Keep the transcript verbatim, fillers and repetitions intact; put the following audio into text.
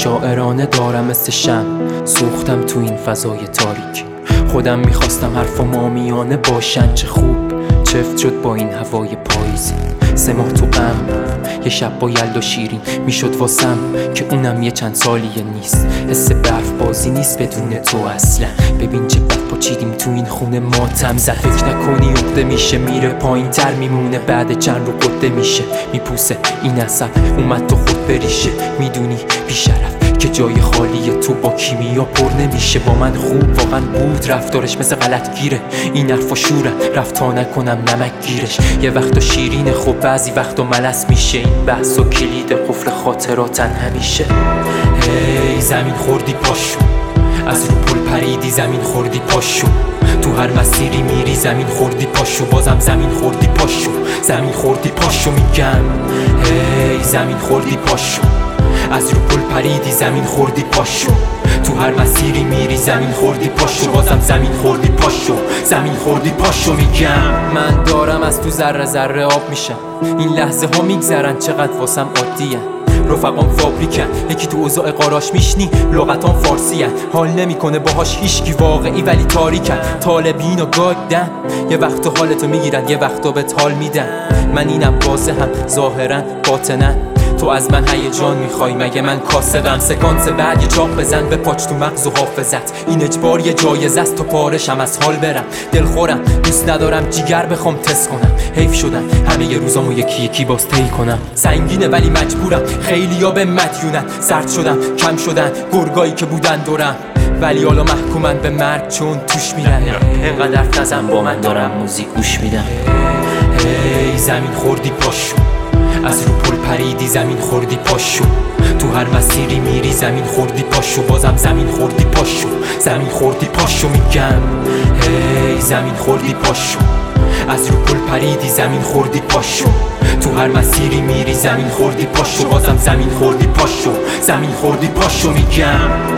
شاعرانه دارم مثل شم، سوختم تو این فضای تاریک. خودم میخواستم حرفم آمیانه باشن، چه خوب چفت شد با این هوای پاییزی. سه ماه تو غم، یه شب با یلدا شیرین میشد واسم که اونم یه چند سالیه نیست. حس برف بازی نیست بدون تو اصلا. ببین چه بد پاچیدیم تو این خونه ماتم زد. فکر نکنی عقده میشه میره پایین تر میمونه، بعد چند رو قده میشه میپوسه این عصب اومد تو خود بریشه. میدونی بیشرف که جای خالیه تو با کیمیا پر نمیشه. با من خوب واقعا بود، رفتارش مثل غلط گیره. این حرفا شوره رفت تا نکنم نمک گیرش. یه وقتا شیرینه خب بعضی وقتا ملس میشه. این بحث و کلید قفل خاطراتن همیشه. هی زمین خوردی پاشو، از رو پل پریدی زمین خوردی پاشو. تو هر مسیری میری زمین خوردی پاشو، بازم زمین خوردی پاشو. زمین خوردی پاشو میگم. هی زمین خوردی پاشو، از رو پل پریدی زمین خوردی پاشو. تو هر مسیری میری زمین خوردی پاشو، بازم زمین خوردی پاشو. زمین خوردی پاشو میگم. من دارم از تو ذره ذره آب میشم. این لحظه ها میگذرن چقدر واسم عادیه. رفقام فابریکن، یکی تو اوضاع قاراش میشنی لغتام فارسیه. حال نمیکنه باهاش هیچکی واقعی ولی تاریکن. طالبین و گادن، یه وقتا حالتو میگیرن یه وقتا بهت حال میدن. من اینم واضح هم ظاهرا باطنن. تو از من هیجان میخوای مگه من کاسبم؟ سکانس بعد یه چاق بزن به پاچ تو مغز و حافظت. این اجبار یه جایزه است تا پارشم از حال برم. دلخورم دوست ندارم جیگر بخوام تست کنم. حیف شدن همه ی روزامو یکی یکی باز طی کنم. سنگینه ولی مجبورم، خیلیا به مدیونن. سرد شدم کم شدن گرگایی که بودن دورم، ولی حالا محکومن به مرگ چون توش میرن. اینقدر حرف نزن با من دارم موزیک گوش میدم. هی زمین خوردی پاشو، از رو پل پریدی زمین خوردی پاشو. تو هر مسیری میری زمین خوردی پاشو، بازم زمین خوردی پاشو. زمین خوردی پاشو میگم. هی زمین خوردی پاشو، از رو پل پریدی زمین خوردی پاشو. تو هر مسیری میری زمین خوردی پاشو، بازم زمین خوردی پاشو. زمین خوردی پاشو میگم.